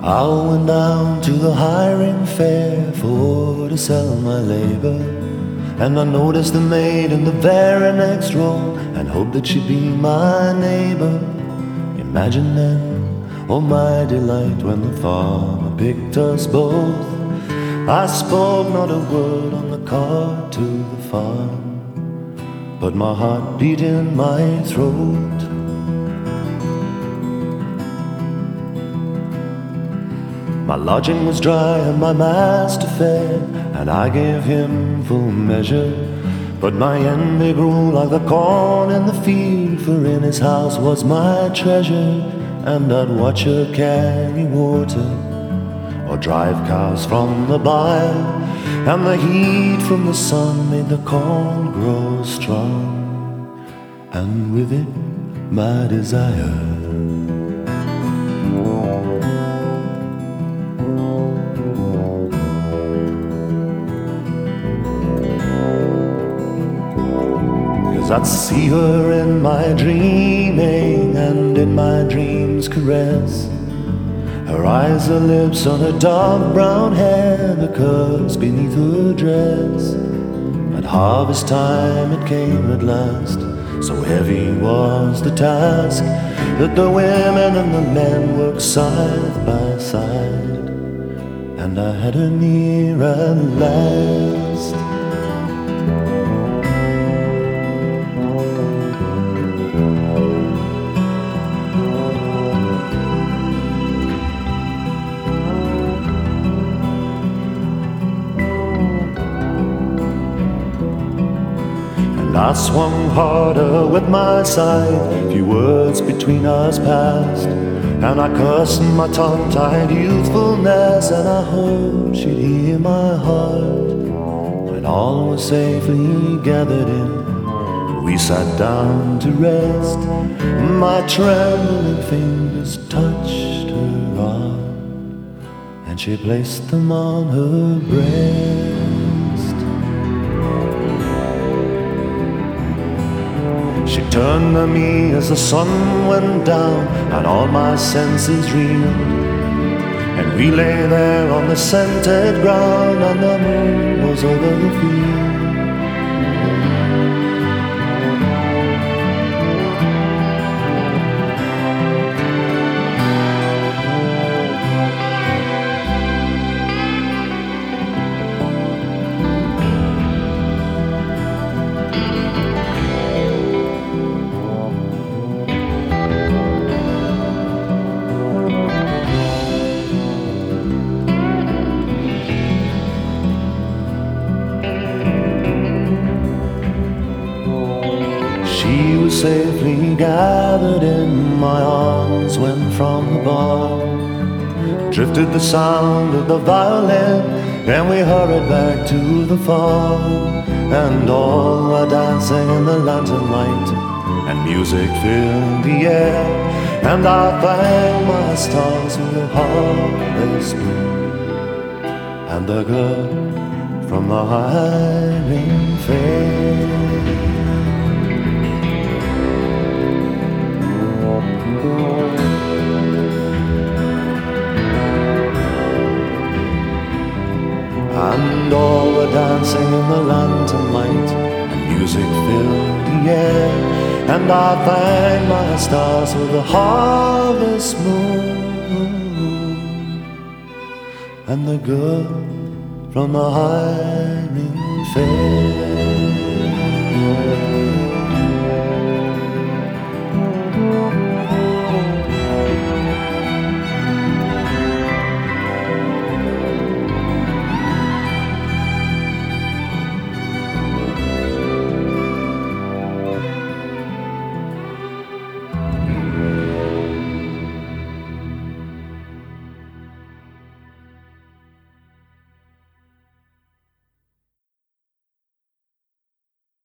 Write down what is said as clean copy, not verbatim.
I went down to the hiring fair for to sell my labor, and I noticed the maid in the very next row and hoped that she'd be my neighbor. Imagine then, oh my delight, when the farmer picked us both. I spoke not a word on the car to the farm, but my heart beat in my throat. My lodging was dry and my master fed, and I gave him full measure. But my envy grew like the corn in the field, for in his house was my treasure. And I'd watch her carry water or drive cows from the byre, and the heat from the sun made the corn grow strong, and with it my desire. I'd see her in my dreaming, and in my dreams caress her eyes, her lips, on her dark brown hair, the curves beneath her dress. At harvest time it came at last, so heavy was the task that the women and the men worked side by side, and I had her near at last. I swung harder with my scythe, few words between us passed, and I cursed my tongue-tied youthfulness, and I hoped she'd hear my heart. When all was safely gathered in, we sat down to rest. My trembling fingers touched her arm, and she placed them on her breast. She turned to me as the sun went down and all my senses reeled, and we lay there on the scented ground, and the moon was over the field. She was safely gathered in my arms when from the bar drifted the sound of the violin, and we hurried back to the farm, and all were dancing in the lantern light, and music filled the air, and I thanked my stars for the harvest moon and the girl from the hiring fair. And all were dancing in the lantern light, and music filled the air, and I thanked my stars for the harvest moon and the girl from the hiring fair.